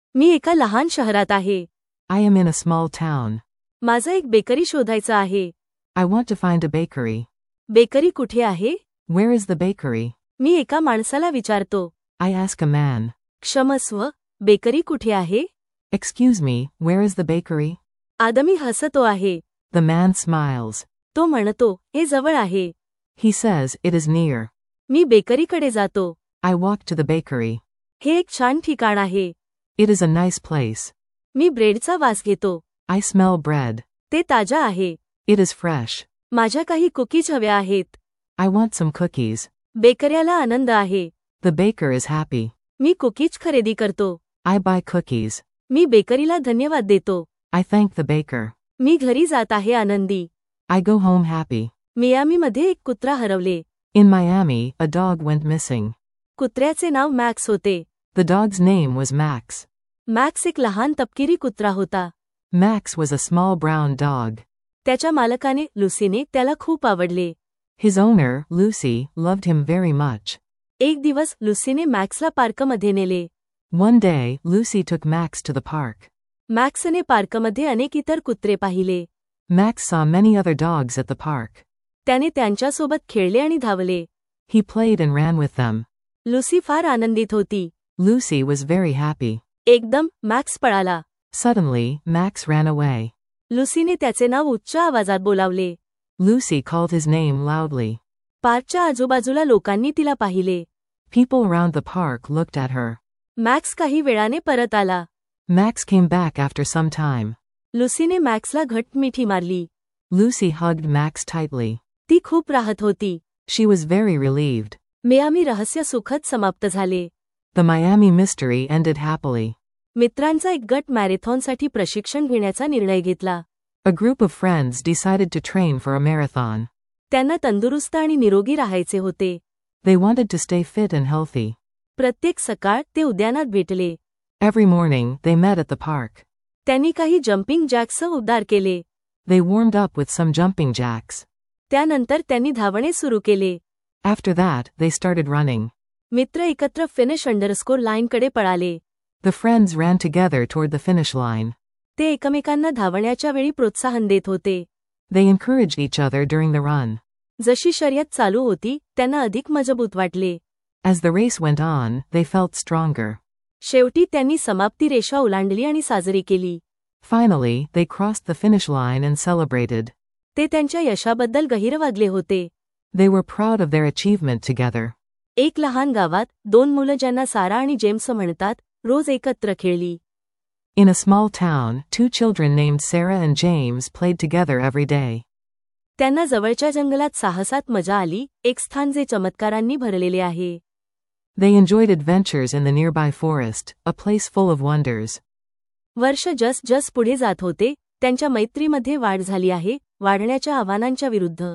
मी एका लहान शहरात आहे. I am in a small town. माझं एक बेकरी शोधायचं आहे. I want to find a bakery. Bakery कुठे आहे? Where is the bakery? मी एका माणसाला विचारतो. I ask a man. क्षमस्व, बेकरी कुठे आहे? Excuse me, where is the bakery? आदमी हसतो आहे. The man smiles. तो म्हणतो, हे जवळ आहे. He says, it is near. मी बेकरीकडे जातो. I walk to the bakery. हे एक छान ठिकाण आहे. It is a nice place. मी ब्रेडचा वास घेतो. I smell bread. ते ताजा आहे. It is fresh. माझ्या काही कुकीज हव्या आहेत. I want some cookies. बेकऱ्याला आनंद आहे. The baker is happy. मी कुकीज खरेदी करतो. I buy cookies. मी बेकरीला धन्यवाद देतो. I thank the baker. मी घरी जात आहे आनंदी. I go home happy. मियामीमध्ये एक कुत्रा हरवले. In Miami, a dog went missing. कुत्र्याचे नाव मॅक्स होते. The dog's name was Max. Max एक लहान तपकिरी कुत्रा होता. Max was a small brown dog. त्याच्या मालकाने लुसीने त्याला खूप आवडले. His owner, Lucy, loved him very much. एक दिवस लुसीने मॅक्सला पार्कमध्ये नेले. One day, Lucy took Max to the park. मॅक्सने पार्कमध्ये अनेक इतर कुत्रे पाहिले. Max saw many other dogs at the park. त्याने त्यांच्यासोबत खेळले आणि धावले. He played and ran with them. Lucy फार आनंदित होती. Lucy was very happy. एकदम मॅक्स पळाला. Suddenly, Max ran away. लुसीने त्याचे नाव उच्च आवाजात बोलावले. Lucy called his name loudly. पार्कच्या आजूबाजूला लोकांनी तिला पाहिले. People around the park looked at her. Max काही वेळाने परत आला. Max came back after some time. लुसीने मॅक्सला घट्ट मिठी मारली. Lucy hugged Max tightly. ती खूप राहत होती. She was very relieved. Miami रहस्य सुखद समाप्त झाले. The Miami mystery ended happily. मित्रांचा एक गट मॅरेथॉनसाठी प्रशिक्षण घेण्याचा निर्णय घेतला. A group of friends decided to train for a marathon. त्यांना तंदुरुस्त आणि निरोगी राहायचे होते. They wanted to stay fit and healthy. प्रत्येक सकाळ ते उद्यानात भेटले. Every morning, they met at the park. त्यांनी काही जम्पिंग जॅक्ससह उड्डाण केले. They warmed up with some jumping jacks. त्यानंतर त्यांनी धावणे सुरू केले. After that, they started running. मित्र एकत्र फिनिश लाईनकडे पळाले. The friends ran together toward the finish line. ते एकमेकांना धावण्याच्या वेळी प्रोत्साहन देत होते. They encouraged each other during the run. जशी शर्यत चालू होती, त्यांना अधिक मजबूत वाटले. As the race went on, they felt stronger. शेवटी त्यांनी समाप्ती रेषा ओलांडली आणि साजरी केली. Finally, they crossed the finish line and celebrated. ते त्यांच्या यशाबद्दल गहिरवागले होते. They were proud of their achievement together. एक लहान गावात 2 मुलं ज्यांना सारा आणि जेम्स म्हणतात, रोज एकत्र खेळली. In a small town, 2 children named Sarah and James played together every day. त्यांना जवळच्या जंगलात साहसात मजा आली, एक स्थान जे चमत्कारांनी भरलेले आहे. They enjoyed adventures in the nearby forest, a place full of wonders. वर्ष जस पुढे जात होते, त्यांच्या मैत्रीमध्ये वाढ झाली आहे, वाढण्याच्या आव्हानांच्या विरुद्ध.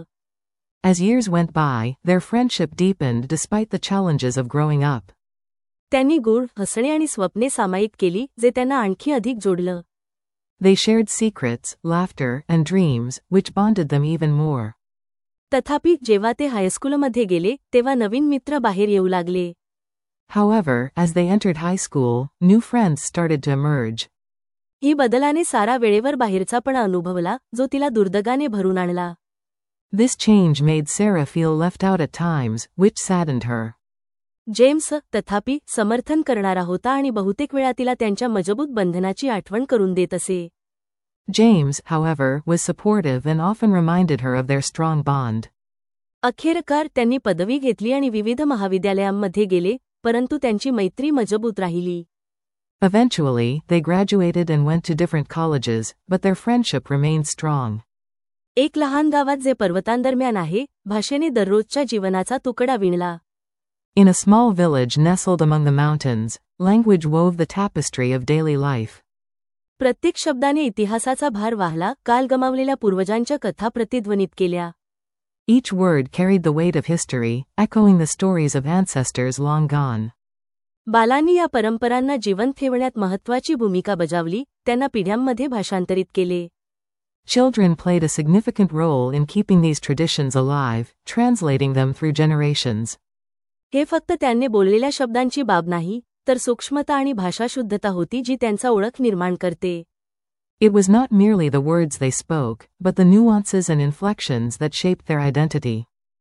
As years went by, their friendship deepened despite the challenges of growing up. त्यांनी गूढ हसणे आणि स्वप्ने सामायिक केली, जे त्यांना आणखी अधिक जोडलं. They shared secrets, laughter, and dreams, which bonded them even more. तथापि जेव्हा ते हायस्कूलमध्ये गेले, तेव्हा नवीन मित्र बाहेर येऊ लागले. However, as they entered high school, new friends started to emerge. ही बदलाने सारा वेळेवर बाहेरचापणा अनुभवला, जो तिला दुर्दगाने भरून आणला. This change made Sarah feel left out at times, which saddened her. James, तथापि, समर्थन करणारा होता आणि बहुतेक वेळा तिला त्यांच्या मजबूत बंधनाची आठवण करून देत असे. James, however, was supportive and often reminded her of their strong bond. अखेरकार त्यांनी पदवी घेतली आणि विविध महाविद्यालयांमध्ये गेले, परंतु त्यांची मैत्री मजबूत राहिली. Eventually, they graduated and went to different colleges, but their friendship remained strong. एक लहान गावात जे पर्वतांदरम्यान आहे, भाषेने दररोजच्या जीवनाचा तुकडा विणला. In a small village nestled among the mountains, language wove the tapestry of daily life. प्रत्येक शब्दाने इतिहासाचा भार वाहला, काल गमावलेल्या पूर्वजांच्या कथा प्रतिध्वनित केल्या. Each word carried the weight of history, echoing the stories of ancestors long gone. बालांनी या परंपरांना जिवंत ठेवण्यात महत्त्वाची भूमिका बजावली, त्यांना पिढ्यांमध्ये भाषांतरित केले. Children played a significant role in keeping these traditions alive, translating them through generations. हे फक्त त्यांनी बोललेल्या शब्दांची बाब नाही, तर सूक्ष्मता आणि भाषाशुद्धता होती जी त्यांचा ओळख निर्माण करते. It was not merely the words they spoke, but the nuances and inflections that shaped their identity.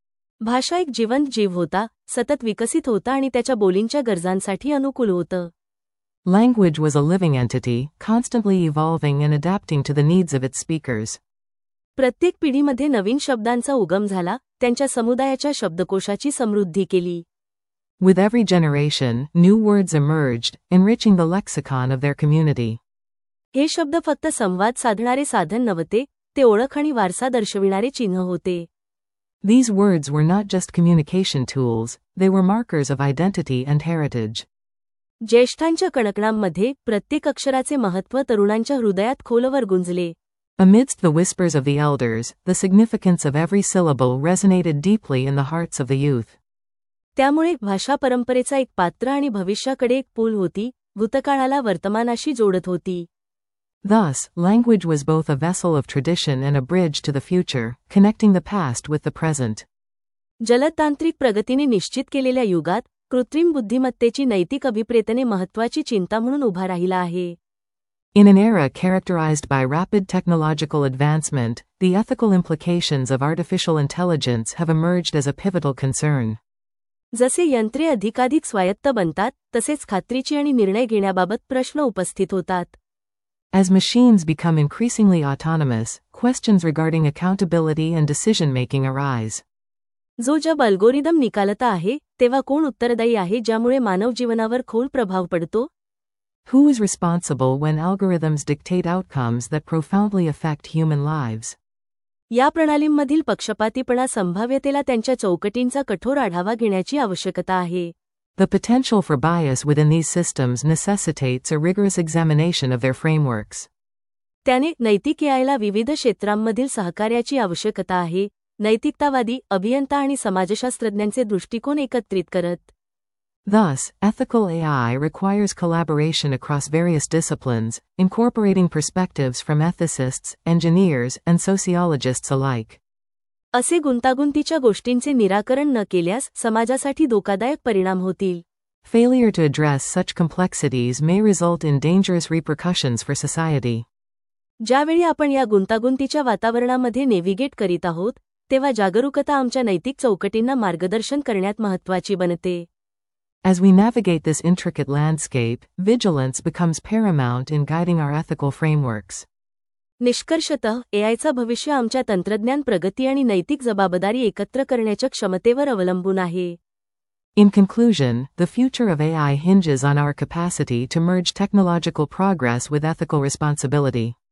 भाषा एक जिवंत जीव होता, सतत विकसित होता आणि त्याच्या बोलींच्या गरजांसाठी अनुकूल होतं. Language was a living entity, constantly evolving and adapting to the needs of its speakers. प्रत्येक पिढीमध्ये नवीन शब्दांचा उगम झाला, त्यांच्या समुदायाच्या शब्दकोशाची समृद्धी केली. With every generation, new words emerged, enriching the lexicon of their community. हे शब्द फक्त संवाद साधणारे साधन नव्हते, ते ओळख आणि वारसा दर्शविणारे चिन्ह होते. These words were not just communication tools, they were markers of identity and heritage. ज्येष्ठांच्या कणकणांमध्ये प्रत्येक अक्षराचे महत्त्व तरुणांच्या हृदयात खोलवर गुंजले. Amidst the whispers of the elders, the significance of every syllable resonated deeply in the hearts of the youth. त्यामुळे भाषा परंपरेचा एक पात्र आणि भविष्याकडे एक पूल होती, भूतकाळाला वर्तमानाशी जोडत होती. Thus, language was both a vessel of tradition and a bridge to the future, connecting the past with the present. जलतांत्रिक प्रगतीने निश्चित केलेल्या युगात, कृत्रिम बुद्धिमत्तेची नैतिक अभिप्रेतने महत्त्वाची चिंता म्हणून उभा राहिला आहे. In an era characterized by rapid technological advancement, the ethical implications of artificial intelligence have emerged as a pivotal concern. जसे यंत्रे अधिकाधिक स्वायत्त बनतात, तसेच खात्रीची आणि निर्णय घेण्याबाबत प्रश्न उपस्थित होतात. As machines become increasingly autonomous, questions regarding accountability and decision-making arise. जो जब अल्गोरिदम निकालता आहे, तेव्हा कोण उत्तरदायी आहे ज्यामुळे मानव जीवनावर खोल प्रभाव पडतो? Who is responsible when algorithms dictate outcomes that profoundly affect human lives? या प्रणालींमधील पक्षपातीपणा संभाव्यतेला त्यांच्या चौकटींचा कठोर आढावा घेण्याची आवश्यकता आहे. The potential for bias within these systems necessitates a rigorous examination of their frameworks. त्याने नैतिक एआयला विविध क्षेत्रांमधील सहकार्याची आवश्यकता आहे, नैतिकतावादी, अभियंता आणि समाजशास्त्रज्ञांचे दृष्टिकोन एकत्रित करत. Thus, ethical AI requires collaboration across various disciplines, incorporating perspectives from ethicists, engineers, and sociologists alike. असे गुंतागुंतीच्या गोष्टींचे निराकरण न केल्यास समाजासाठी धोकादायक परिणाम होतील. Failure to address such complexities may result in dangerous repercussions for society. ज्यावेळी आपण या गुंतागुंतीच्या वातावरणामध्ये नेव्हिगेट करीत आहोत, तेव्हा जागरूकता आमच्या नैतिक चौकटींना मार्गदर्शन करण्यात महत्त्वाची बनते. As we navigate this intricate landscape, vigilance becomes paramount in guiding our ethical frameworks. निष्कर्षतः एआयचा भविष्य आमच्या तंत्रज्ञान प्रगती आणि नैतिक जबाबदारी एकत्र करण्याच्या क्षमतेवर अवलंबून आहे. In conclusion, the future of AI hinges on our capacity to merge technological progress with ethical responsibility.